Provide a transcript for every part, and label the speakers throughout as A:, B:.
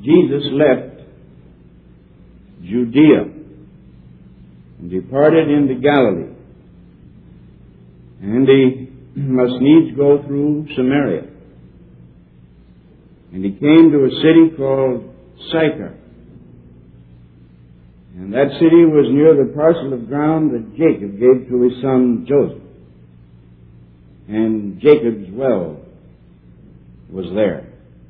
A: Jesus left Judea and departed into Galilee. And he must needs go through Samaria. And he came to a city called Sychar. And that city was near the parcel of ground that Jacob gave to his son Joseph. And Jacob's well was there.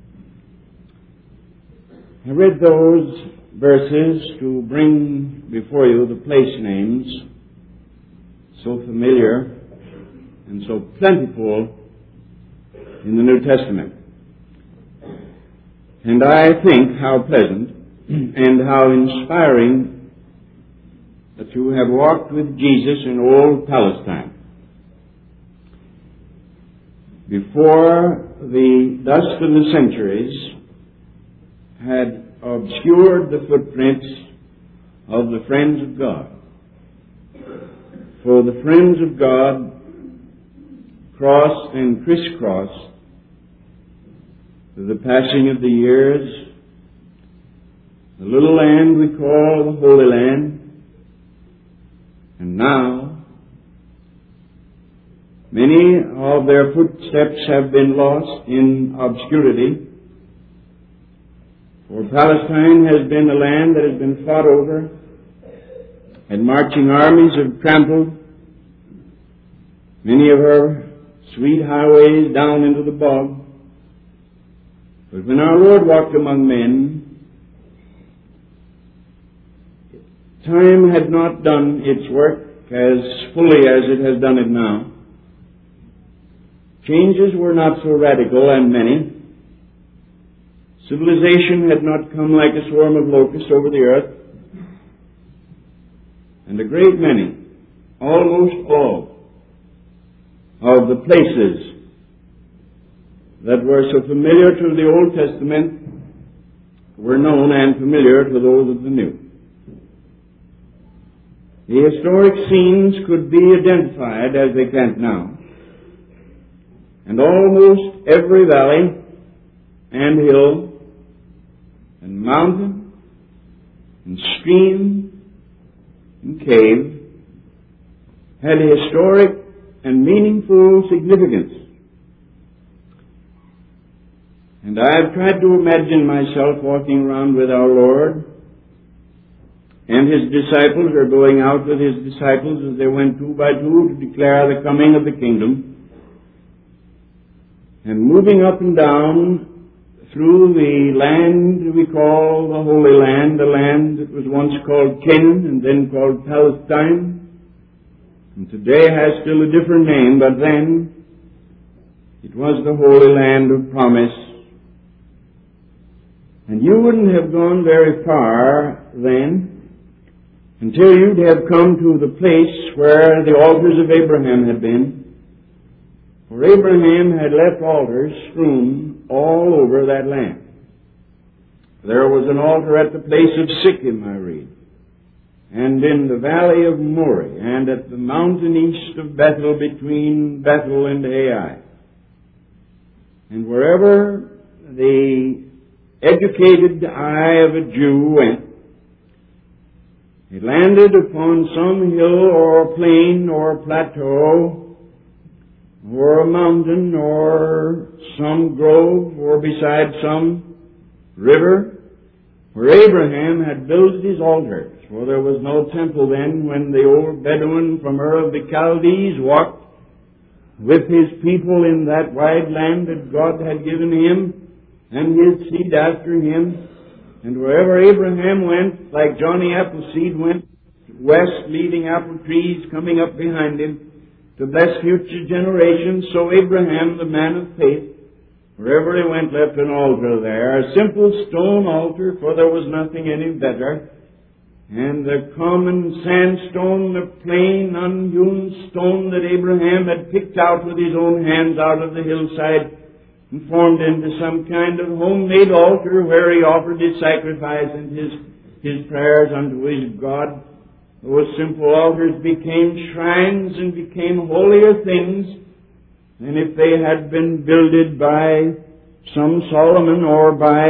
A: I read those verses to bring before you the place names, so familiar and so plentiful in the New Testament. And I think how pleasant and how inspiring that you have walked with Jesus in old Palestine. Before the dust of the centuries had obscured the footprints of the friends of God. For the friends of God crossed and crisscrossed through the passing of the years the little land we call the Holy Land. And now, many of their footsteps have been lost in obscurity. For Palestine has been a land that has been fought over, and marching armies have trampled many of her sweet highways down into the bog. But when our Lord walked among men, time had not done its work as fully as it has done it now. Changes were not so radical and many. Civilization had not come like a swarm of locusts over the earth. And a great many, almost all, of the places that were so familiar to the Old Testament were known and familiar to those of the New. The historic scenes could be identified as they can't now. And almost every valley and hill and mountain and stream and cave had a historic and meaningful significance. And I have tried to imagine myself walking around with our Lord, and His disciples, or going out with His disciples as they went two by two to declare the coming of the kingdom, and moving up and down through the land we call the Holy Land, the land that was once called Canaan and then called Palestine, and today has still a different name, but then it was the Holy Land of Promise. And you wouldn't have gone very far then until you'd have come to the place where the altars of Abraham had been. For Abraham had left altars strewn all over that land. There was an altar at the place of Sichem, I read, and in the valley of Moreh, and at the mountain east of Bethel, between Bethel and Ai. And wherever the educated eye of a Jew went, it landed upon some hill or plain or plateau or a mountain or some grove or beside some river where Abraham had built his altars. For there was no temple then when the old Bedouin from Ur of the Chaldees walked with his people in that wide land that God had given him and his seed after him. And wherever Abraham went, like Johnny Appleseed went west, leading apple trees coming up behind him to bless future generations, so Abraham, the man of faith, wherever he went, left an altar there, a simple stone altar, for there was nothing any better. And the common sandstone, the plain, unhewn stone that Abraham had picked out with his own hands out of the hillside, and formed into some kind of homemade altar where he offered his sacrifice and his prayers unto his God. Those simple altars became shrines and became holier things than if they had been builded by some Solomon or by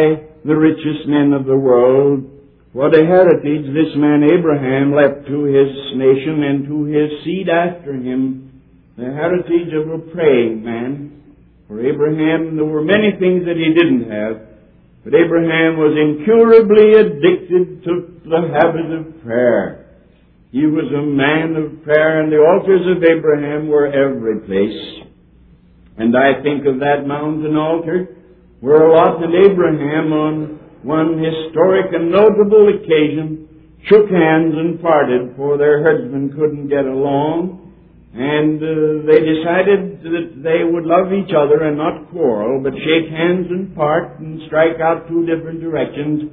A: the richest men of the world. What a heritage this man Abraham left to his nation and to his seed after him. The heritage of a praying man. For Abraham, there were many things that he didn't have, but Abraham was incurably addicted to the habit of prayer. He was a man of prayer, and the altars of Abraham were every place. And I think of that mountain altar where Lot and Abraham on one historic and notable occasion shook hands and parted, for their herdsmen couldn't get along. And they decided that they would love each other and not quarrel, but shake hands and part and strike out two different directions.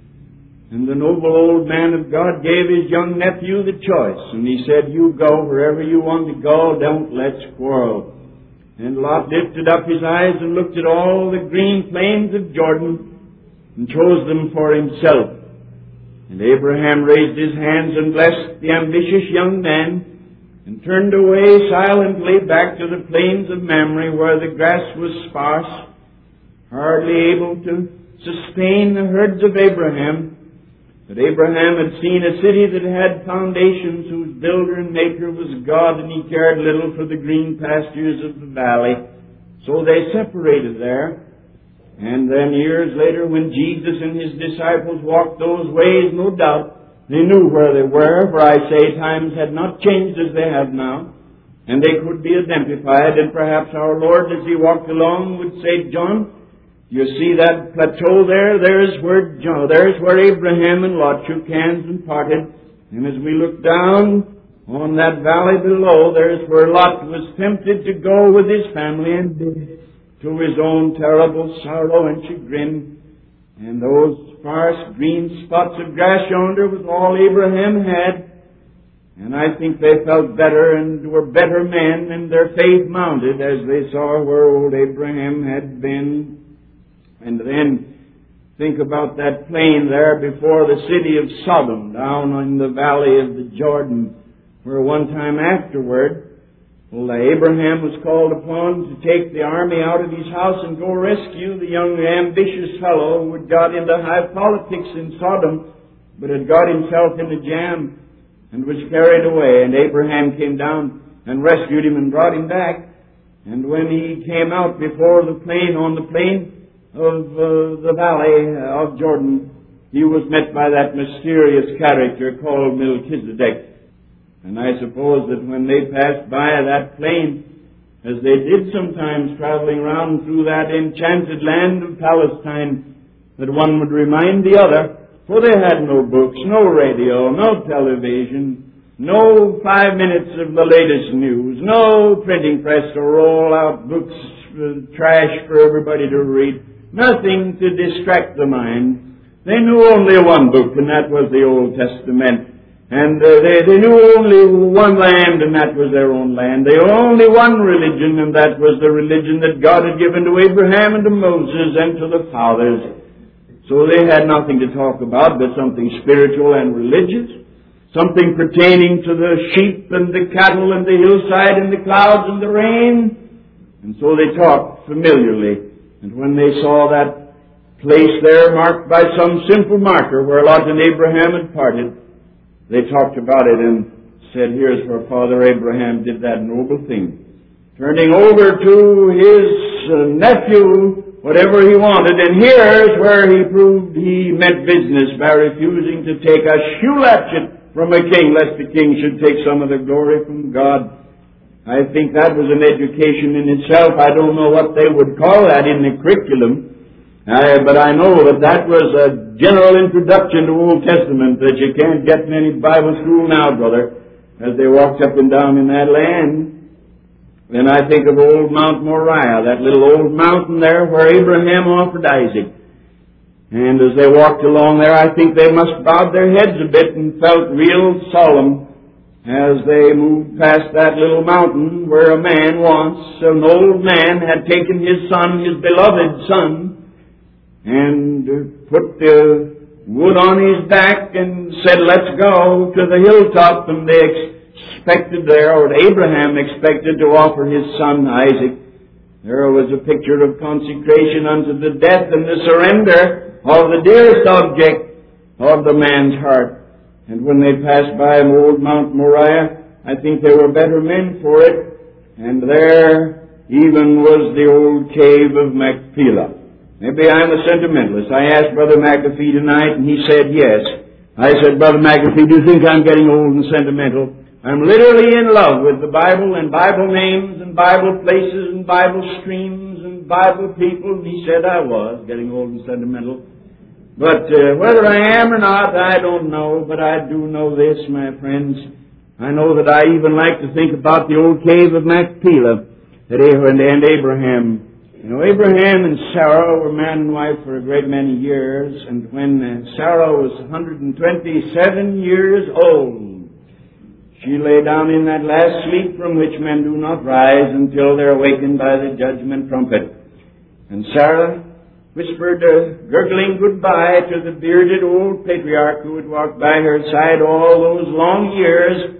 A: And the noble old man of God gave his young nephew the choice. And he said, you go wherever you want to go, don't let's quarrel. And Lot lifted up his eyes and looked at all the green plains of Jordan and chose them for himself. And Abraham raised his hands and blessed the ambitious young man, and turned away silently back to the plains of Mamre, where the grass was sparse, hardly able to sustain the herds of Abraham. But Abraham had seen a city that had foundations, whose builder and maker was God, and he cared little for the green pastures of the valley. So they separated there. And then years later, when Jesus and his disciples walked those ways, no doubt, they knew where they were, for I say times had not changed as they have now, and they could be identified, and perhaps our Lord, as he walked along, would say, John, you see that plateau there? There's where Abraham and Lot shook hands and parted, and as we look down on that valley below, there's where Lot was tempted to go with his family and did, to his own terrible sorrow and chagrin. And those sparse green spots of grass yonder was all Abraham had. And I think they felt better and were better men, and their faith mounted as they saw where old Abraham had been. And then think about that plain there before the city of Sodom, down in the valley of the Jordan, where one time afterward, Abraham was called upon to take the army out of his house and go rescue the young ambitious fellow who had got into high politics in Sodom, but had got himself in a jam and was carried away. And Abraham came down and rescued him and brought him back. And when he came out before the plain, on the plain of the valley of Jordan, he was met by that mysterious character called Melchizedek. And I suppose that when they passed by that plain, as they did sometimes traveling round through that enchanted land of Palestine, that one would remind the other, for they had no books, no radio, no television, no 5 minutes of the latest news, no printing press to roll out books, trash for everybody to read, nothing to distract the mind. They knew only one book, and that was the Old Testament. And they knew only one land, and that was their own land. They knew only one religion, and that was the religion that God had given to Abraham and to Moses and to the fathers. So they had nothing to talk about but something spiritual and religious, something pertaining to the sheep and the cattle and the hillside and the clouds and the rain. And so they talked familiarly. And when they saw that place there marked by some simple marker where Lot and Abraham had parted, they talked about it and said, here's where Father Abraham did that noble thing, turning over to his nephew whatever he wanted. And here's where he proved he meant business by refusing to take a shoe latchet from a king, lest the king should take some of the glory from God. I think that was an education in itself. I don't know what they would call that in the curriculum. But I know that was a general introduction to Old Testament that you can't get in any Bible school now, brother, as they walked up and down in that land. Then I think of old Mount Moriah, that little old mountain there where Abraham offered Isaac. And as they walked along there, I think they must bow their heads a bit and felt real solemn as they moved past that little mountain where a man once, an old man, had taken his son, his beloved son, and put the wood on his back and said, let's go to the hilltop. And they expected there, or Abraham expected, to offer his son Isaac. There was a picture of consecration unto the death and the surrender of the dearest object of the man's heart. And when they passed by old Mount Moriah, I think they were better men for it. And there even was the old cave of Machpelah. Maybe I'm a sentimentalist. I asked Brother McAfee tonight, and he said yes. I said, Brother McAfee, do you think I'm getting old and sentimental? I'm literally in love with the Bible and Bible names and Bible places and Bible streams and Bible people. And he said I was getting old and sentimental. But whether I am or not, I don't know. But I do know this, my friends. I know that I even like to think about the old cave of Machpelah and Abraham. You know, Abraham and Sarah were man and wife for a great many years, and when Sarah was 127 years old, she lay down in that last sleep from which men do not rise until they're awakened by the judgment trumpet. And Sarah whispered a gurgling goodbye to the bearded old patriarch who had walked by her side all those long years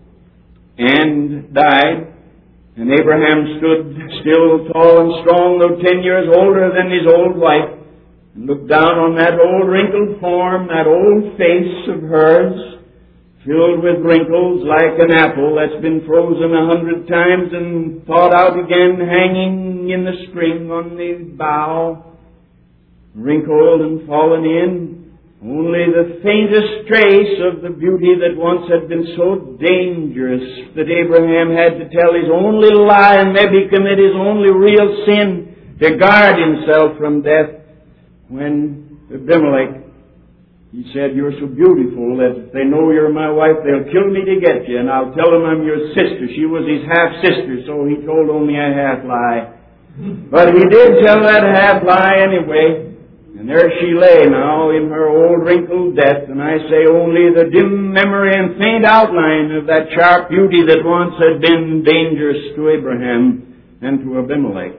A: and died. And Abraham stood still, tall and strong, though 10 years older than his old wife, and looked down on that old wrinkled form, that old face of hers, filled with wrinkles like an apple that's been frozen 100 times and thawed out again, hanging in the spring on the bough, wrinkled and fallen in. Only the faintest trace of the beauty that once had been so dangerous that Abraham had to tell his only lie and maybe commit his only real sin to guard himself from death. When Abimelech, he said, you're so beautiful that if they know you're my wife, they'll kill me to get you, and I'll tell them I'm your sister. She was his half-sister, so he told only a half-lie. But he did tell that half-lie anyway. And there she lay now in her old wrinkled death, and I say only the dim memory and faint outline of that sharp beauty that once had been dangerous to Abraham and to Abimelech.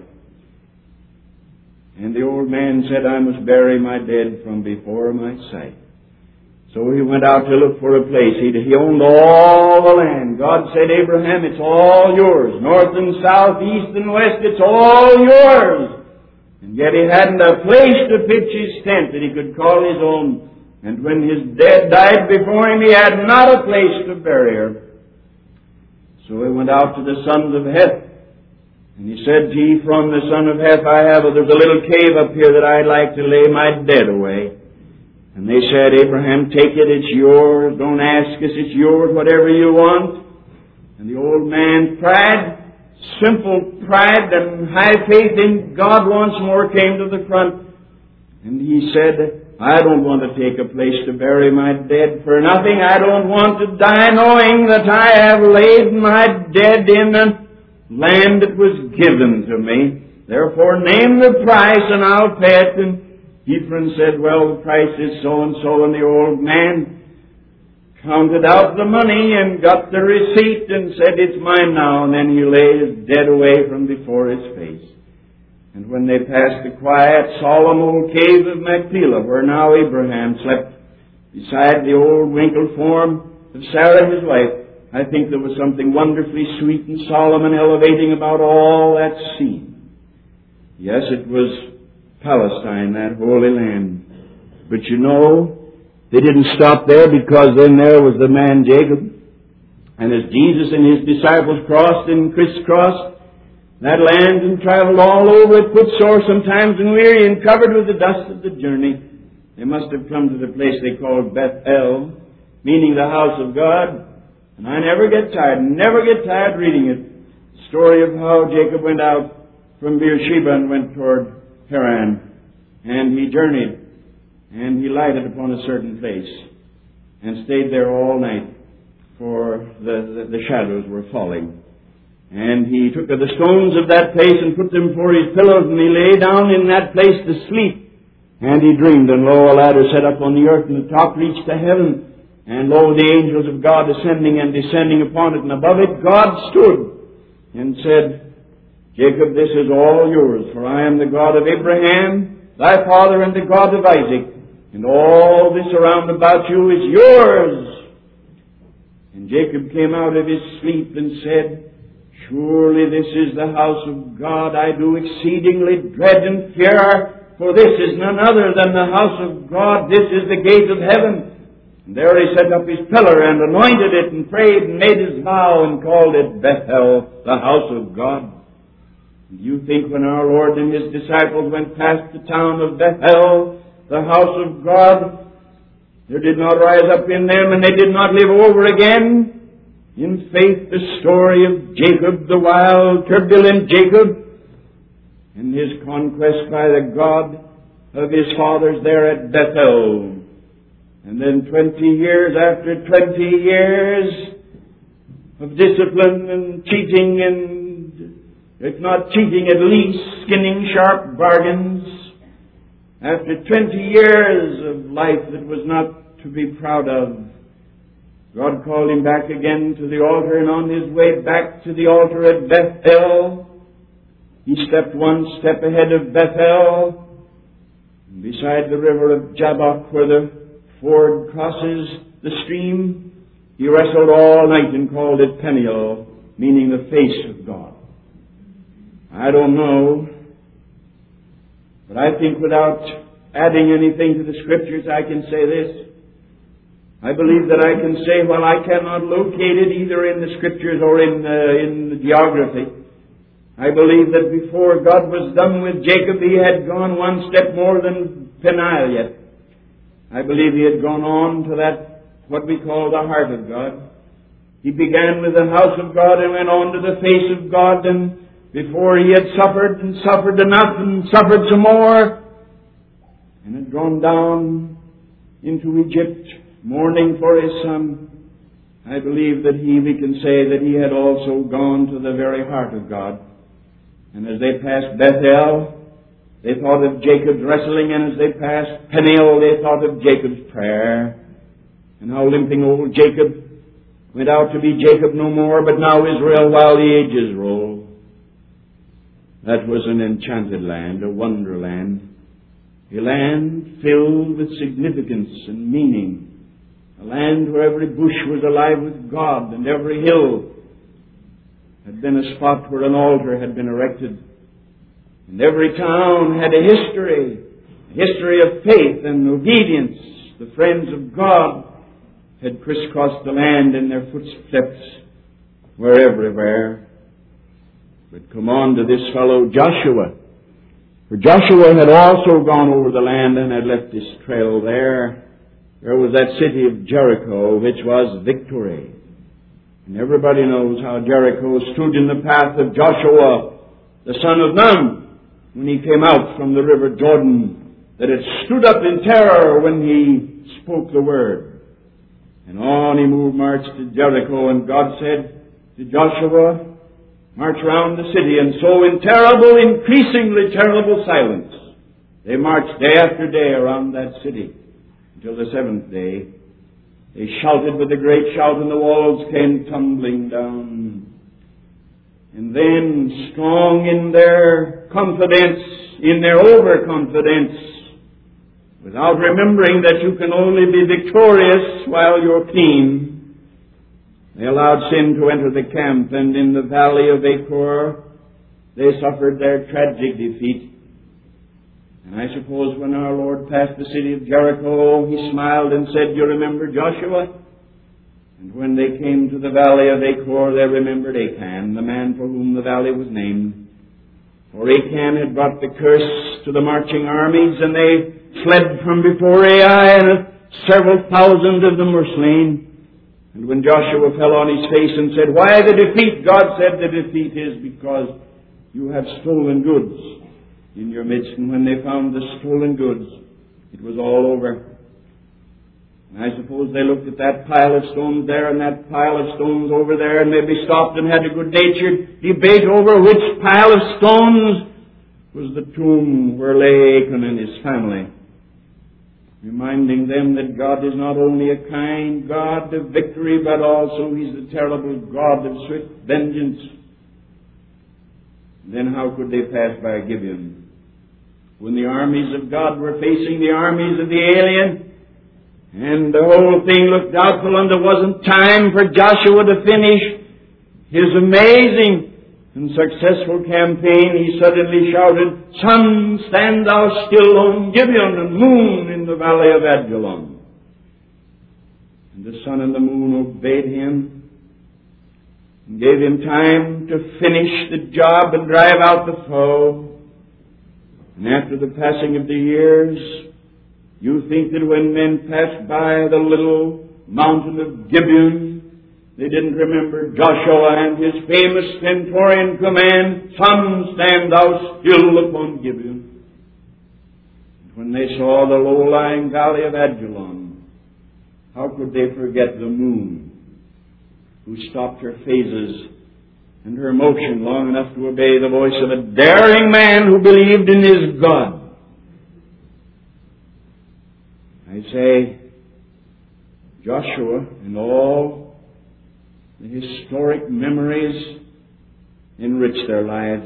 A: And the old man said, I must bury my dead from before my sight. So he went out to look for a place. He owned all the land. God said, Abraham, it's all yours. North and south, east and west, it's all yours. And yet he hadn't a place to pitch his tent that he could call his own. And when his dead died before him, he had not a place to bury her. So he went out to the sons of Heth. And he said to Ephron, the son of Heth, there's a little cave up here that I'd like to lay my dead away. And they said, Abraham, take it, it's yours. Don't ask us, it's yours, whatever you want. And the old man's pride, simple pride and high faith in God once more came to the front. And he said, I don't want to take a place to bury my dead for nothing. I don't want to die knowing that I have laid my dead in a land that was given to me. Therefore name the price and I'll pay it. And Ephron said, well, the price is so and so. And the old man counted out the money and got the receipt and said, it's mine now. And then he lay his dead away from before his face. And when they passed the quiet, solemn old cave of Machpelah, where now Abraham slept beside the old wrinkled form of Sarah his wife, I think there was something wonderfully sweet and solemn and elevating about all that scene. Yes, it was Palestine, that holy land. But you know, they didn't stop there, because then there was the man Jacob. And as Jesus and his disciples crossed and crisscrossed that land and traveled all over it, footsore sometimes and weary and covered with the dust of the journey, they must have come to the place they called Bethel, meaning the house of God. And I never get tired reading it. The story of how Jacob went out from Beersheba and went toward Haran. And he journeyed. And he lighted upon a certain place and stayed there all night, for the shadows were falling. And he took the stones of that place and put them for his pillows, and he lay down in that place to sleep. And he dreamed, and lo, a ladder set up on the earth, and the top reached to heaven. And lo, the angels of God ascending and descending upon it, and above it God stood and said, Jacob, this is all yours, for I am the God of Abraham, thy father, and the God of Isaac. And all this around about you is yours. And Jacob came out of his sleep and said, Surely this is the house of God. I do exceedingly dread and fear, for this is none other than the house of God. This is the gate of heaven. And there he set up his pillar and anointed it and prayed and made his vow and called it Bethel, the house of God. And you think when our Lord and his disciples went past the town of Bethel, the house of God, there did not rise up in them and they did not live over again in faith the story of Jacob, the wild, turbulent Jacob, and his conquest by the God of his fathers there at Bethel. And then 20 years after 20 years of discipline and cheating and, if not cheating, at least skinning sharp bargains, after 20 years of life that was not to be proud of, God called him back again to the altar, and on his way back to the altar at Bethel, he stepped one step ahead of Bethel, and beside the river of Jabbok, where the ford crosses the stream, he wrestled all night and called it Peniel, meaning the face of God. I don't know, but I think without adding anything to the Scriptures, I can say this. I believe that I can say, while I cannot locate it either in the Scriptures or in the geography, I believe that before God was done with Jacob, he had gone one step more than Peniel yet. I believe he had gone on to that, what we call the heart of God. He began with the house of God and went on to the face of God, and before he had suffered and suffered enough and suffered some more, and had gone down into Egypt, mourning for his son, I believe that we can say that he had also gone to the very heart of God. And as they passed Bethel, they thought of Jacob's wrestling, and as they passed Peniel, they thought of Jacob's prayer, and how limping old Jacob went out to be Jacob no more, but now Israel while the ages roll. That was an enchanted land, a wonderland, a land filled with significance and meaning. A land where every bush was alive with God, and every hill had been a spot where an altar had been erected. And every town had a history of faith and obedience. The friends of God had crisscrossed the land, and their footsteps were everywhere. But come on to this fellow Joshua. For Joshua had also gone over the land and had left his trail there. There was that city of Jericho, which was victory. And everybody knows how Jericho stood in the path of Joshua, the son of Nun, when he came out from the river Jordan, that it stood up in terror when he spoke the word. And on he marched to Jericho, and God said to Joshua, march round the city, and so in terrible, increasingly terrible silence, they marched day after day around that city. Until the seventh day, they shouted with a great shout, and the walls came tumbling down. And then, strong in their confidence, in their overconfidence, without remembering that you can only be victorious while you're clean, they allowed sin to enter the camp, and in the valley of Achor, they suffered their tragic defeat. And I suppose when our Lord passed the city of Jericho, he smiled and said, you remember Joshua? And when they came to the valley of Achor, they remembered Achan, the man for whom the valley was named. For Achan had brought the curse to the marching armies, and they fled from before Ai, and several thousand of them were slain. And when Joshua fell on his face and said, why the defeat? God said, the defeat is because you have stolen goods in your midst. And when they found the stolen goods, it was all over. And I suppose they looked at that pile of stones there and that pile of stones over there, and maybe stopped and had a good-natured debate over which pile of stones was the tomb where lay Achan and his family, reminding them that God is not only a kind God of victory, but also He's the terrible God of swift vengeance. Then how could they pass by Gibeon when the armies of God were facing the armies of the alien, and the whole thing looked doubtful, and there wasn't time for Joshua to finish his amazing and successful campaign, he suddenly shouted, "Sun, stand thou still on Gibeon, and moon in the valley of Ajalon." And the sun and the moon obeyed him and gave him time to finish the job and drive out the foe. And after the passing of the years, you think that when men passed by the little mountain of Gibeon, they didn't remember Joshua and his famous stentorian command, "Sun, stand thou still upon Gibeon." And when they saw the low-lying valley of Ajalon, how could they forget the moon, who stopped her phases and her motion long enough to obey the voice of a daring man who believed in his God? I say, Joshua and all the historic memories enrich their lives.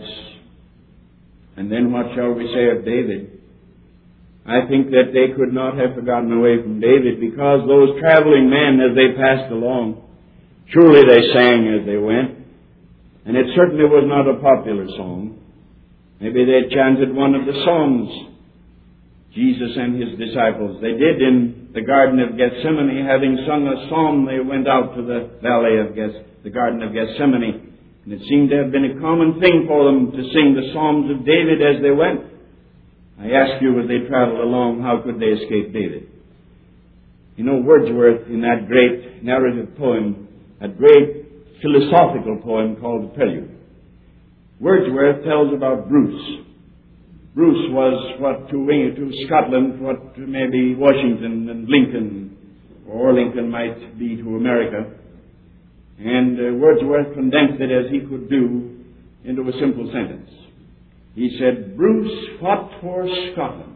A: And then what shall we say of David? I think that they could not have forgotten away from David, because those traveling men, as they passed along, surely they sang as they went. And it certainly was not a popular song. Maybe they chanted one of the songs, Jesus and his disciples. They did in the Garden of Gethsemane. Having sung a psalm, they went out to the valley of the Garden of Gethsemane. And it seemed to have been a common thing for them to sing the Psalms of David as they went. I ask you, as they traveled along, how could they escape David? You know, Wordsworth, in that great narrative poem, that great philosophical poem called The Prelude, Wordsworth tells about Bruce. Bruce was what to Scotland, what maybe Washington and Lincoln, or Lincoln might be to America. And Wordsworth condensed it as he could do into a simple sentence. He said, "Bruce fought for Scotland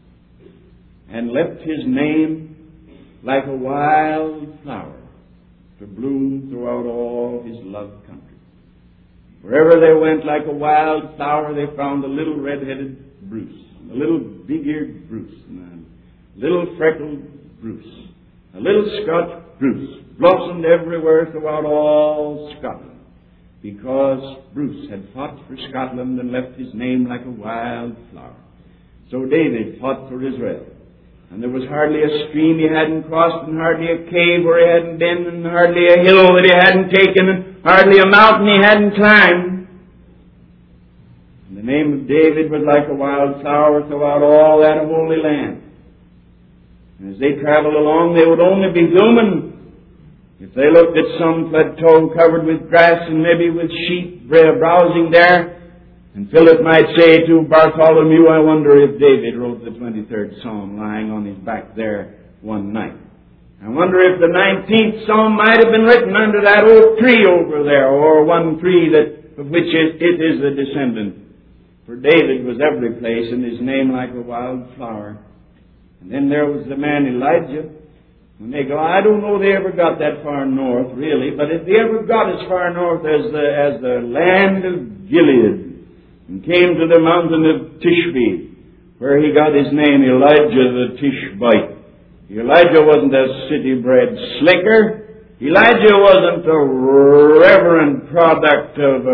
A: and left his name like a wild flower to bloom throughout all his loved country. Wherever they went, like a wild flower, they found a little red-headed Bruce, a little big-eared Bruce, and a little freckled Bruce, a little Scotch Bruce, blossomed everywhere throughout all Scotland, because Bruce had fought for Scotland and left his name like a wild flower." So David fought for Israel. And there was hardly a stream he hadn't crossed, and hardly a cave where he hadn't been, and hardly a hill that he hadn't taken, and hardly a mountain he hadn't climbed. And the name of David was like a wild flower throughout all that holy land. And as they traveled along, they would only be human if they looked at some plateau covered with grass and maybe with sheep browsing there. And Philip might say to Bartholomew, "I wonder if David wrote the 23rd Psalm lying on his back there one night. I wonder if the 19th Psalm might have been written under that oak tree over there, or one tree of which it is the descendant." For David was every place, and his name like a wild flower. And then there was the man Elijah. When they go, I don't know they ever got that far north, really, but if they ever got as far north as the land of Gilead, and came to the mountain of Tishbe, where he got his name, Elijah the Tishbite. Elijah wasn't a city-bred slicker. Elijah wasn't a reverent product of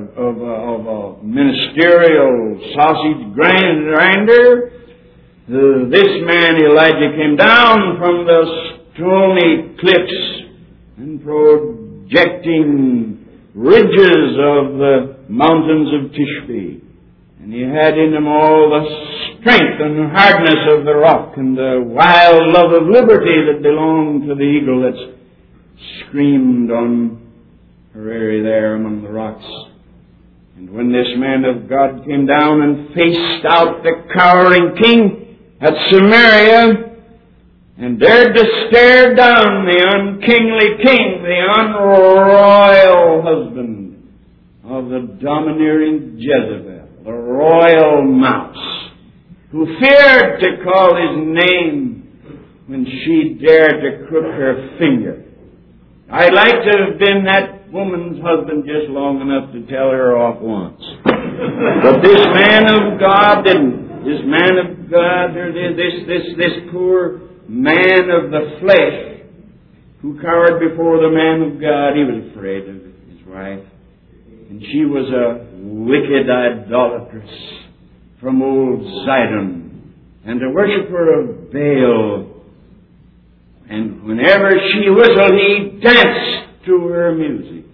A: a ministerial sausage grinder. This man, Elijah, came down from the stony cliffs and projecting ridges of the mountains of Tishbe. And he had in him all the strength and hardness of the rock and the wild love of liberty that belonged to the eagle that screamed on her eyrie there among the rocks. And when this man of God came down and faced out the cowering king at Samaria, and dared to stare down the unkingly king, the unroyal husband of the domineering Jezebel, the royal mouse, who feared to call his name when she dared to crook her finger. I'd like to have been that woman's husband just long enough to tell her off once. But this man of God didn't. This man of God, this poor man of the flesh who cowered before the man of God, he was afraid of his wife. And And she was a wicked idolatress from old Zidon, and a worshipper of Baal. And whenever she whistled, he danced to her music.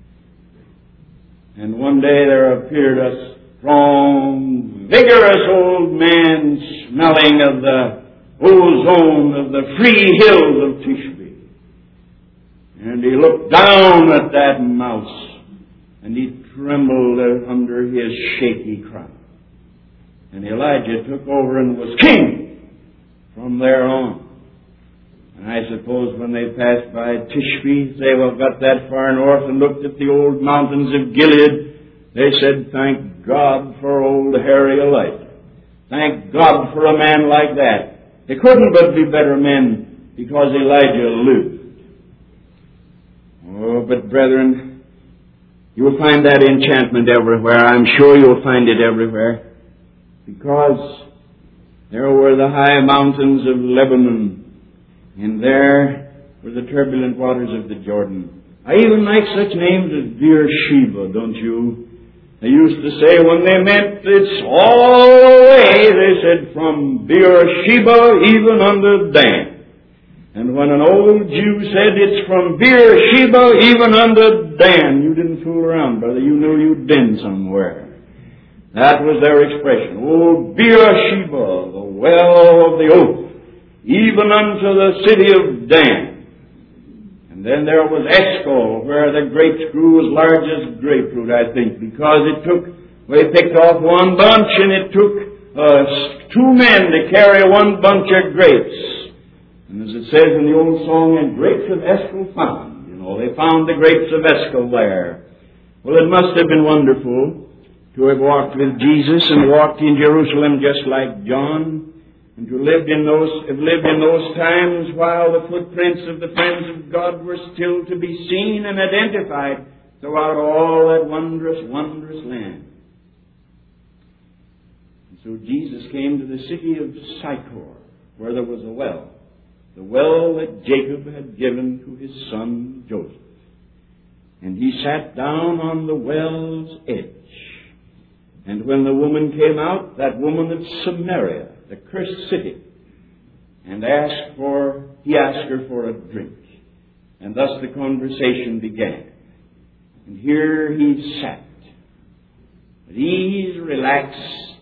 A: And one day there appeared a strong, vigorous old man smelling of the ozone of the free hills of Tishbe. And he looked down at that mouse, and he trembled under his shaky crown. And Elijah took over and was king from there on. And I suppose when they passed by Tishbe, they got that far north and looked at the old mountains of Gilead, they said, thank God for old hairy Elijah. Thank God for a man like that. They couldn't but be better men because Elijah lived. Oh, but brethren, you'll find that enchantment everywhere. I'm sure you'll find it everywhere. Because there were the high mountains of Lebanon, and there were the turbulent waters of the Jordan. I even like such names as Beersheba, don't you? They used to say when they meant it's all the way, they said from Beersheba even unto Dan. And when an old Jew said it's from Beersheba even unto Dan, you didn't fool around, brother. You knew you'd been somewhere. That was their expression. Oh, Beersheba, the well of the oath, even unto the city of Dan. And then there was Eshcol, where the grapes grew as large as grapefruit, I think, because they picked off one bunch, and it took 2 men to carry one bunch of grapes. And as it says in the old song, and grapes of Eshcol found. They found the grapes of Eshcol there. Well, it must have been wonderful to have walked with Jesus and walked in Jerusalem just like John, and to have lived in those times while the footprints of the friends of God were still to be seen and identified throughout all that wondrous, wondrous land. And so Jesus came to the city of Sychar, where there was a well, the well that Jacob had given to his son Joseph. And he sat down on the well's edge. And when the woman came out, that woman of Samaria, the cursed city, and he asked her for a drink. And thus the conversation began. And here he sat, at ease, relaxed,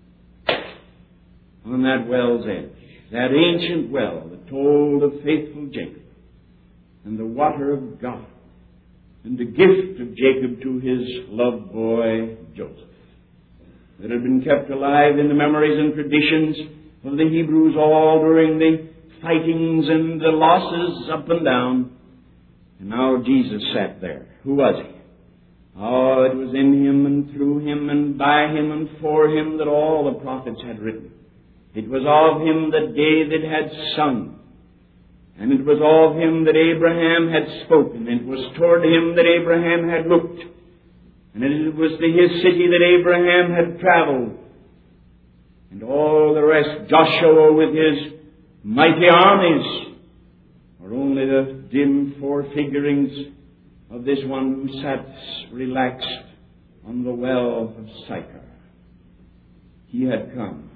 A: on that well's edge, that ancient well that told of faithful Jacob, and the water of God, and the gift of Jacob to his loved boy Joseph, that had been kept alive in the memories and traditions of the Hebrews all during the fightings and the losses up and down. And now Jesus sat there. Who was he? Oh, it was in him and through him and by him and for him that all the prophets had written. It was of him that David had sung. And it was of him that Abraham had spoken. It was toward him that Abraham had looked. And it was to his city that Abraham had traveled. And all the rest, Joshua with his mighty armies, are only the dim forefigurings of this one who sat relaxed on the well of Sychar. He had come.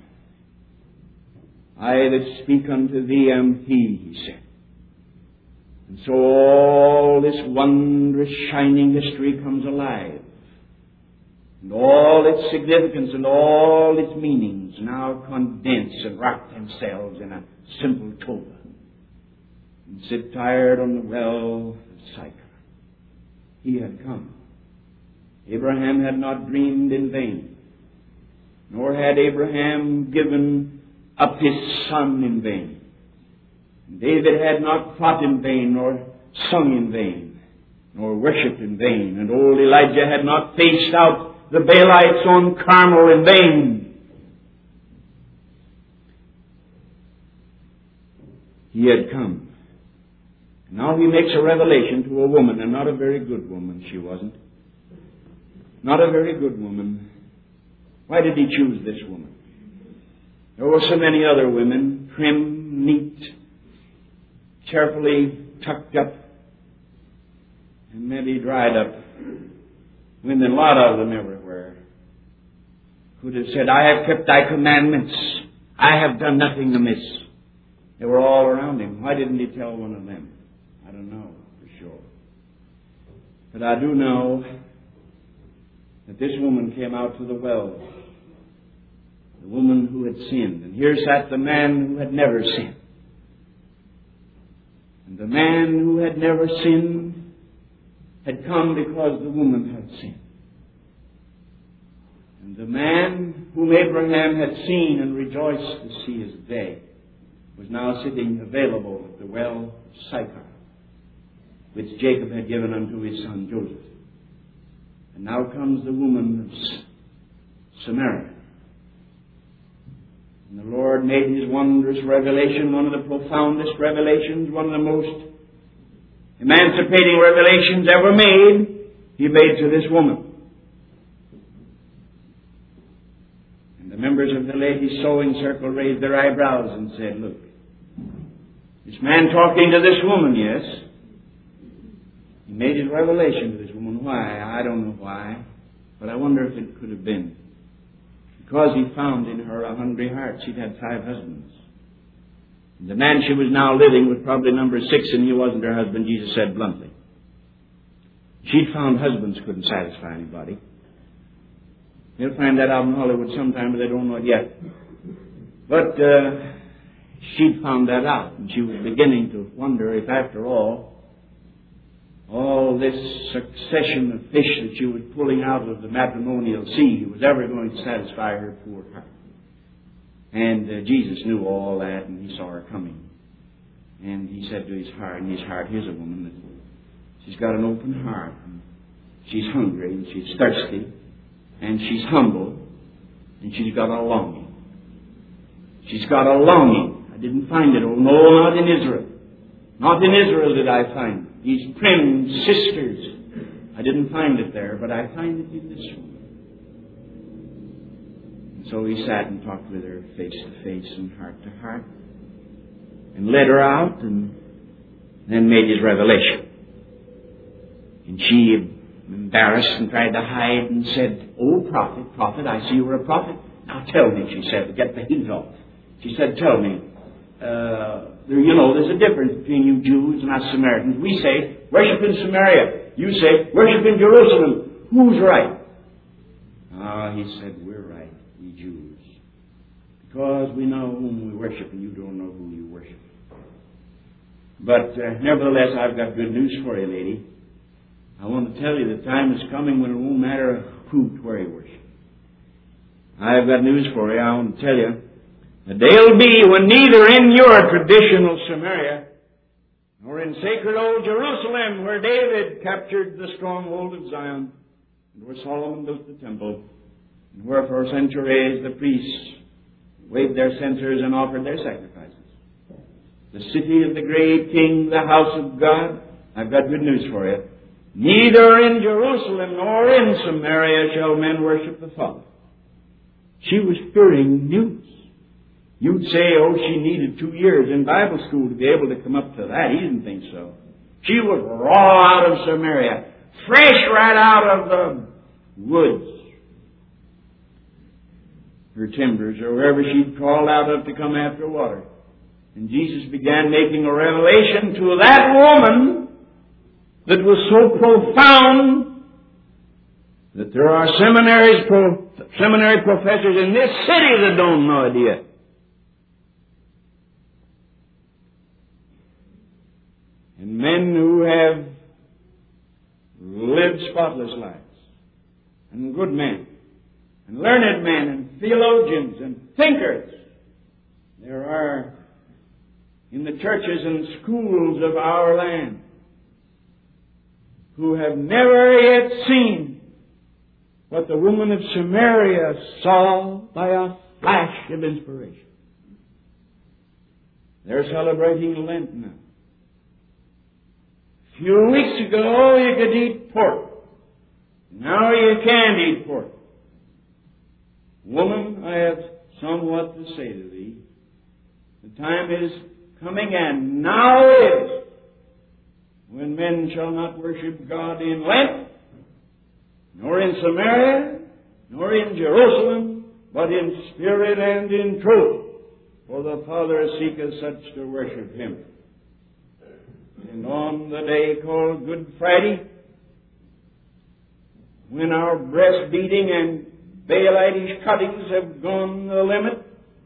A: I that speak unto thee am he said. And so all this wondrous shining history comes alive. And all its significance and all its meanings now condense and wrap themselves in a simple Torah. And sit tired on the well of Sychar. He had come. Abraham had not dreamed in vain, nor had Abraham given up his son in vain. And David had not fought in vain, nor sung in vain, nor worshipped in vain. And old Elijah had not faced out the Baalites on Carmel in vain. He had come. Now he makes a revelation to a woman, and not a very good woman she wasn't. Not a very good woman. Why did he choose this woman? There were so many other women, trim, neat, carefully tucked up, and maybe dried up. when a lot of them everywhere could have said, I have kept thy commandments. I have done nothing amiss. They were all around him. Why didn't he tell one of them? I don't know for sure. But I do know that this woman came out to the well. The woman who had sinned. And here sat the man who had never sinned. And the man who had never sinned had come because the woman had sinned. And the man whom Abraham had seen and rejoiced to see his day was now sitting available at the well of Sychar, which Jacob had given unto his son Joseph. And now comes the woman of Samaria. And the Lord made his wondrous revelation, one of the profoundest revelations, one of the most emancipating revelations ever made, he made to this woman. And the members of the ladies' sewing circle raised their eyebrows and said, look, this man talking to this woman, yes, he made his revelation to this woman. Why? I don't know why, but I wonder if it could have been because he found in her a hungry heart. She'd had 5 husbands. And the man she was now living with, probably number 6, and he wasn't her husband, Jesus said bluntly. She'd found husbands couldn't satisfy anybody. They'll find that out in Hollywood sometime, but they don't know it yet. But she'd found that out, and she was beginning to wonder if, after all this succession of fish that she was pulling out of the matrimonial sea was ever going to satisfy her poor heart. And Jesus knew all that, and he saw her coming. And he said to his heart, here's a woman that she's got an open heart, and she's hungry, and she's thirsty, and she's humble, and she's got a longing. She's got a longing. I didn't find it. Oh, no, not in Israel. Not in Israel did I find it. These prim sisters, I didn't find it there, but I find it in this woman. And so he sat and talked with her face to face and heart to heart, and led her out, and then made his revelation. And she, embarrassed and tried to hide, and said, oh, prophet, I see you're a prophet. Now tell me, she said, to get the heat off. She said, tell me, there's a difference between you Jews and us Samaritans. We say, worship in Samaria. You say, worship in Jerusalem. Who's right? He said, we're right, we Jews. Because we know whom we worship and you don't know who you worship. But nevertheless, I've got good news for you, lady. I want to tell you the time is coming when it won't matter who, where you worship. I've got news for you. I want to tell you. The day will be when neither in your traditional Samaria nor in sacred old Jerusalem, where David captured the stronghold of Zion, and where Solomon built the temple, and where for centuries the priests waved their censers and offered their sacrifices. The city of the great King, the house of God, I've got good news for you. Neither in Jerusalem nor in Samaria shall men worship the Father. She was fearing news. You'd say, oh, she needed 2 years in Bible school to be able to come up to that. He didn't think so. She was raw out of Samaria, fresh right out of the woods, her timbers, or wherever she'd crawled out of to come after water. And Jesus began making a revelation to that woman that was so profound that there are seminary professors in this city that don't know it yet. And men who have lived spotless lives, and good men, and learned men, and theologians, and thinkers. There are in the churches and schools of our land who have never yet seen what the woman of Samaria saw by a flash of inspiration. They're celebrating Lent now. A few weeks ago, you could eat pork. Now you can't eat pork. Woman, I have somewhat to say to thee. The time is coming, and now is, when men shall not worship God in Lent, nor in Samaria, nor in Jerusalem, but in spirit and in truth. For the Father seeketh such to worship Him. And on the day called Good Friday, when our breast beating and Baalitish cuttings have gone the limit,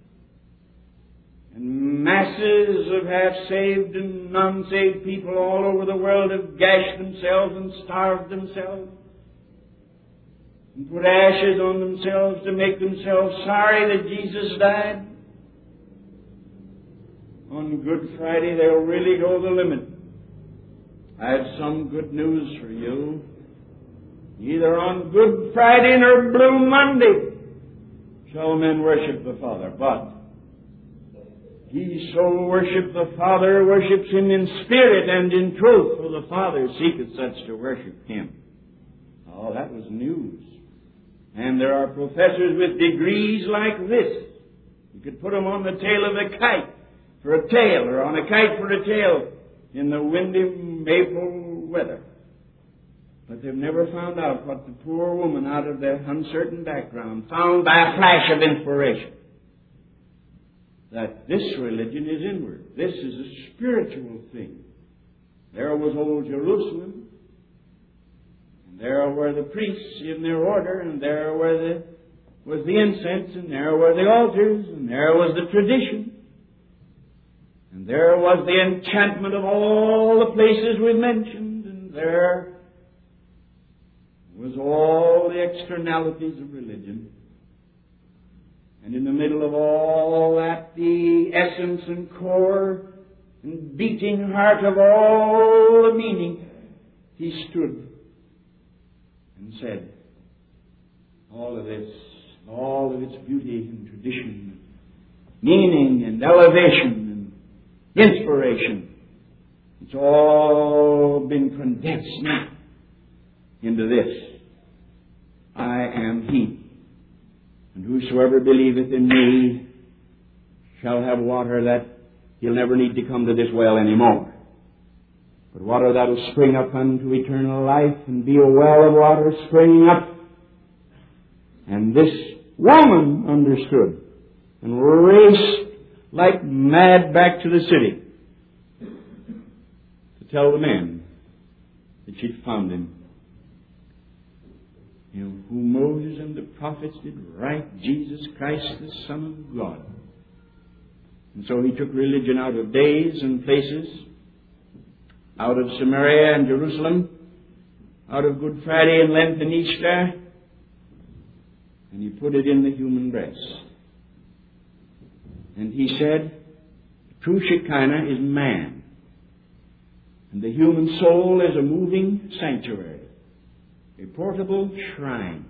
A: and masses of half-saved and non-saved people all over the world have gashed themselves and starved themselves, and put ashes on themselves to make themselves sorry that Jesus died, on Good Friday they'll really go the limit. I have some good news for you. Neither on Good Friday nor Blue Monday shall men worship the Father, but he so worship the Father worships Him in spirit and in truth, for the Father seeketh such to worship Him. Oh, that was news. And there are professors with degrees like this. You could put them on the tail of a kite for a tail, or on a kite for a tail in the windy April weather. But they've never found out what the poor woman out of their uncertain background found by a flash of inspiration. That this religion is inward. This is a spiritual thing. There was old Jerusalem, and there were the priests in their order, and there was the incense, and there were the altars, and there was the tradition, and there was the enchantment of all the places we mentioned, and there was all the externalities of religion. And in the middle of all that, the essence and core and beating heart of all the meaning, He stood and said, all of this, all of its beauty and tradition, meaning and elevation and inspiration, it's all been condensed now into this: I am He. And whosoever believeth in me shall have water that he'll never need to come to this well anymore, but water that will spring up unto eternal life and be a well of water springing up. And this woman understood and raced like mad back to the city to tell the men that she'd found Him, in whom Moses and the prophets did write, Jesus Christ, the Son of God. And so He took religion out of days and places, out of Samaria and Jerusalem, out of Good Friday and Lent and Easter, and He put it in the human breast. And He said, the true Shekinah is man, and the human soul is a moving sanctuary, a portable shrine.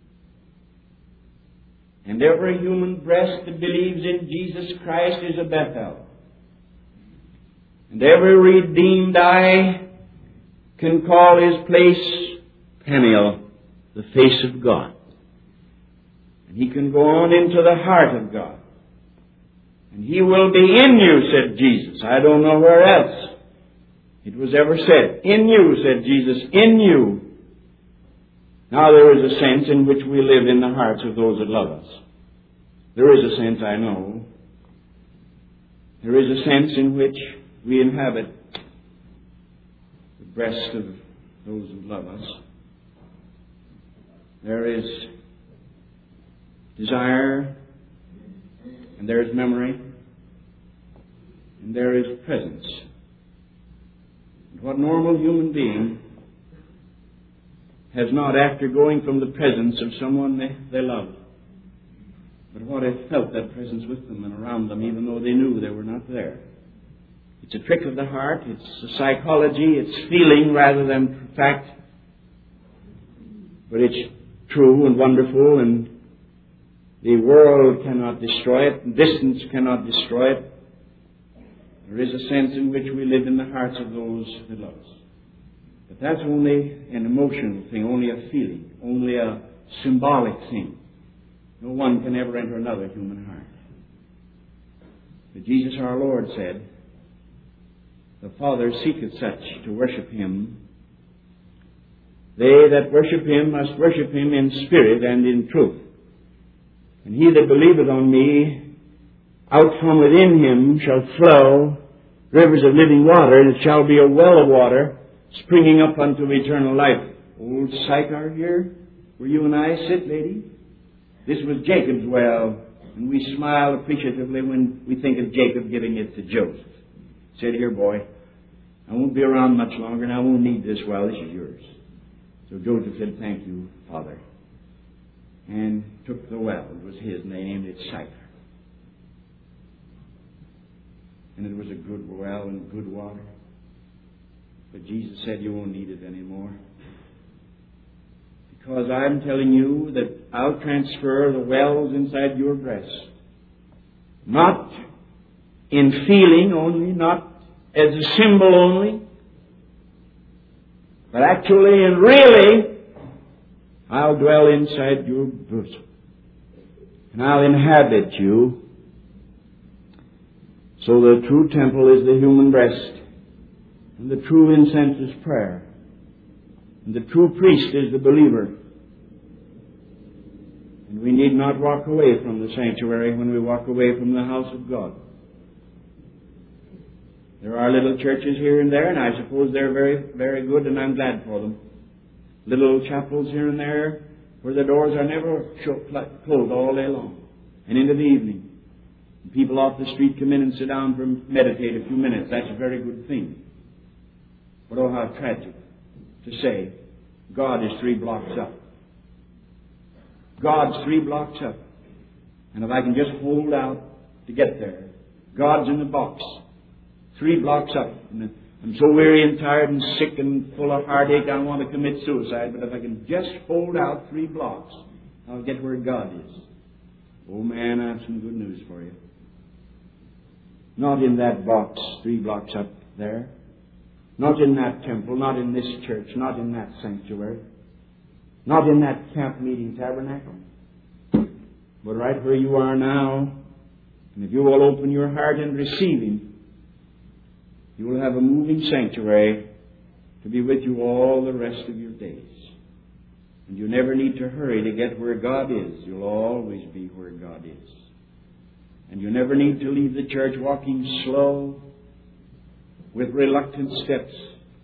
A: And every human breast that believes in Jesus Christ is a Bethel. And every redeemed eye can call His place Peniel, the face of God. And he can go on into the heart of God. And He will be in you, said Jesus. I don't know where else it was ever said. In you, said Jesus, in you. Now there is a sense in which we live in the hearts of those that love us. There is a sense, I know. There is a sense in which we inhabit the breast of those who love us. There is desire, and there is memory, and there is presence. And what normal human being has not, after going from the presence of someone they love, but what if felt that presence with them and around them, even though they knew they were not there? It's a trick of the heart. It's a psychology. It's feeling rather than fact. But it's true and wonderful, and the world cannot destroy it, and distance cannot destroy it. There is a sense in which we live in the hearts of those that love us. But that's only an emotional thing, only a feeling, only a symbolic thing. No one can ever enter another human heart. But Jesus our Lord said, the Father seeketh such to worship Him They that worship him must worship him in spirit and in truth. And he that believeth on me, out from within him shall flow rivers of living water, and it shall be a well of water springing up unto eternal life. Old Sychar here, where you and I sit, lady, this was Jacob's well, and we smile appreciatively when we think of Jacob giving it to Joseph. He said, here, boy, I won't be around much longer, and I won't need this well. This is yours. So Joseph said, thank you, Father, and took the well. It was his, and they named it Sychar. And it was a good well and good water. But Jesus said, you won't need it anymore. Because I'm telling you that I'll transfer the wells inside your breast. Not in feeling only, not as a symbol only, but actually and really, I'll dwell inside your bosom. And I'll inhabit you. So the true temple is the human breast, and the true incense is prayer, and the true priest is the believer. And we need not walk away from the sanctuary when we walk away from the house of God. There are little churches here and there, and I suppose they're very, very good, and I'm glad for them. Little chapels here and there where the doors are never closed all day long and into the evening. People off the street come in and sit down for meditate a few minutes. That's a very good thing. But oh, how tragic to say God is 3 blocks up. God's 3 blocks up. And if I can just hold out to get there, God's in the box 3 blocks up. And I'm so weary and tired and sick and full of heartache I want to commit suicide. But if I can just hold out 3 blocks, I'll get where God is. Oh man, I have some good news for you. Not in that box 3 blocks up there. Not in that temple. Not in this church. Not in that sanctuary. Not in that camp meeting tabernacle. But right where you are now, and if you will open your heart and receive him, you will have a moving sanctuary to be with you all the rest of your days. And you never need to hurry to get where God is. You'll always be where God is. And you never need to leave the church walking slow with reluctant steps,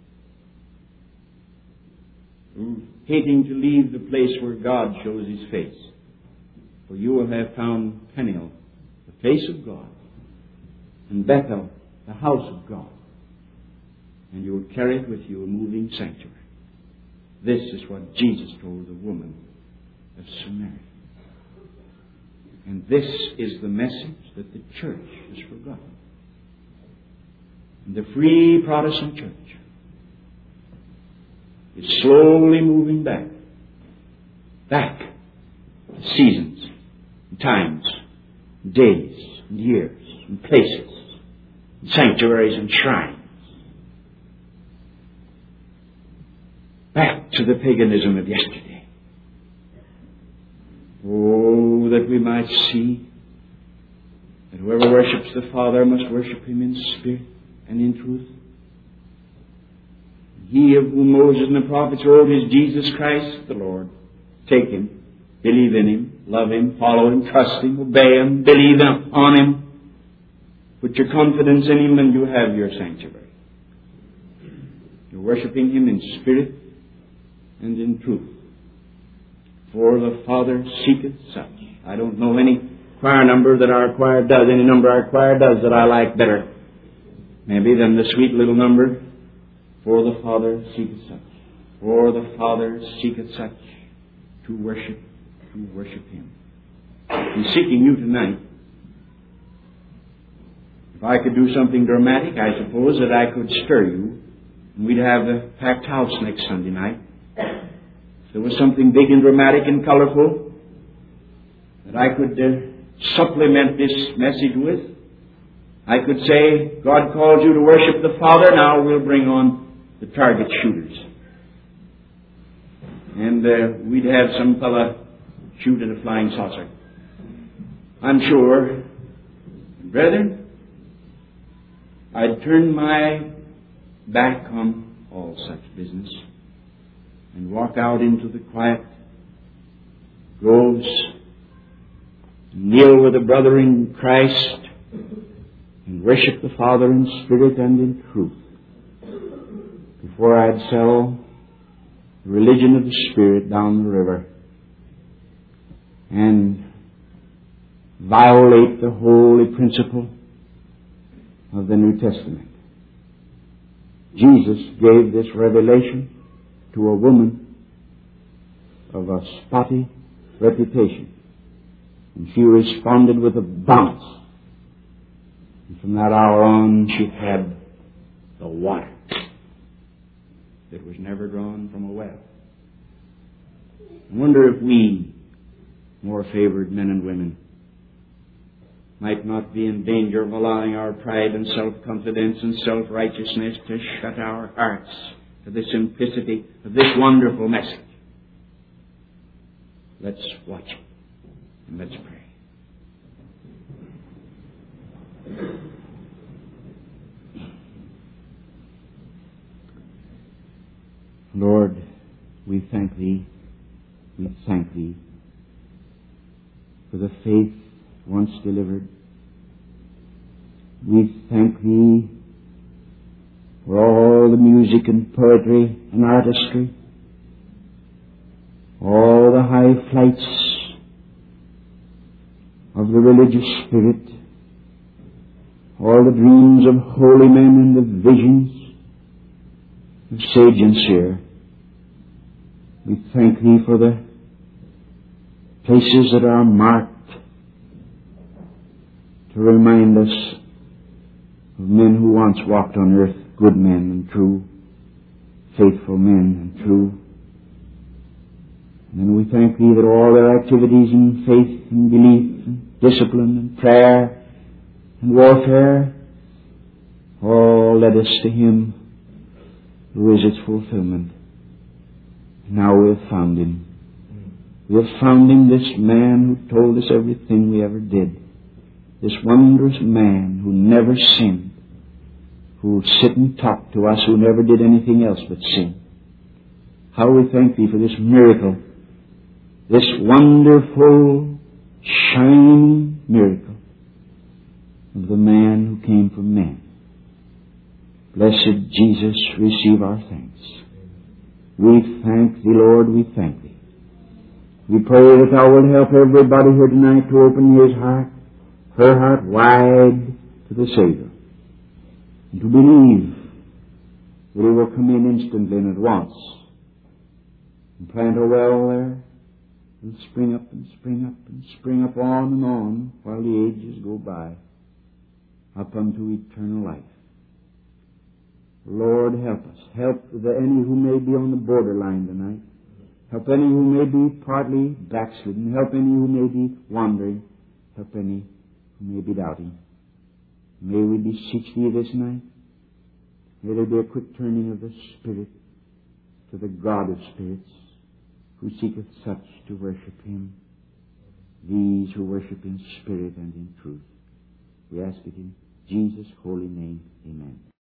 A: hating to leave the place where God shows his face. For you will have found Peniel, the face of God, and Bethel, the house of God. And you will carry it with you, a moving sanctuary. This is what Jesus told the woman of Samaria. And this is the message that the church has forgotten. And the free Protestant church is slowly moving back to seasons, and times, and days, and years, and places, and sanctuaries and shrines. Back to the paganism of yesterday. Oh, that we might see that whoever worships the Father must worship him in spirit and in truth. He of whom Moses and the prophets wrote is Jesus Christ the Lord. Take him, believe in him, love him, follow him, trust him, obey him, believe on him. Put your confidence in him and you have your sanctuary. You're worshipping him in spirit and in truth. For the Father seeketh such. I don't know any choir number that our choir does, any number our choir does that I like better, maybe, than the sweet little number, for the Father seeketh such. For the Father seeketh such to worship him. He's seeking you tonight. If I could do something dramatic, I suppose that I could stir you, and we'd have a packed house next Sunday night. If there was something big and dramatic and colorful that I could supplement this message with, I could say, God calls you to worship the Father, now we'll bring on the target shooters. And we'd have some fella shoot at a flying saucer. I'm sure, brethren, I'd turn my back on all such business. and walk out into the quiet groves, kneel with a brother in Christ, and worship the Father in spirit and in truth, before I'd sell the religion of the Spirit down the river and violate the holy principle of the New Testament. Jesus gave this revelation to a woman of a spotty reputation, and she responded with a bounce. And from that hour on, she had the water that was never drawn from a well. I wonder if we, more favored men and women, might not be in danger of allowing our pride and self-confidence and self-righteousness to shut our hearts to the simplicity of this wonderful message. Let's watch it and let's pray. Lord, we thank Thee for the faith once delivered. We thank Thee for all the music and poetry and artistry, all the high flights of the religious spirit, all the dreams of holy men and the visions of sage and seer. We thank Thee for the places that are marked to remind us of men who once walked on earth, good men and true, faithful men and true. And then we thank Thee that all their activities in faith and belief and discipline and prayer and warfare all led us to Him who is its fulfillment. Now we have found Him. We have found Him, this man who told us everything we ever did. This wondrous man who never sinned, who would sit and talk to us, who never did anything else but sin. How we thank Thee for this miracle, this wonderful, shining miracle of the man who came from men. Blessed Jesus, receive our thanks. We thank Thee, Lord, we thank Thee. We pray that Thou wilt help everybody here tonight to open his heart, her heart wide to the Savior, and to believe that He will come in instantly and at once and plant a well there and spring up and spring up and spring up on and on while the ages go by up unto eternal life. Lord, help us. Help any who may be on the borderline tonight. Help any who may be partly backslidden. Help any who may be wandering. Help any who may be doubting. May we beseech Thee this night. May there be a quick turning of the Spirit to the God of spirits, who seeketh such to worship Him, these who worship in spirit and in truth. We ask it in Jesus' holy name. Amen.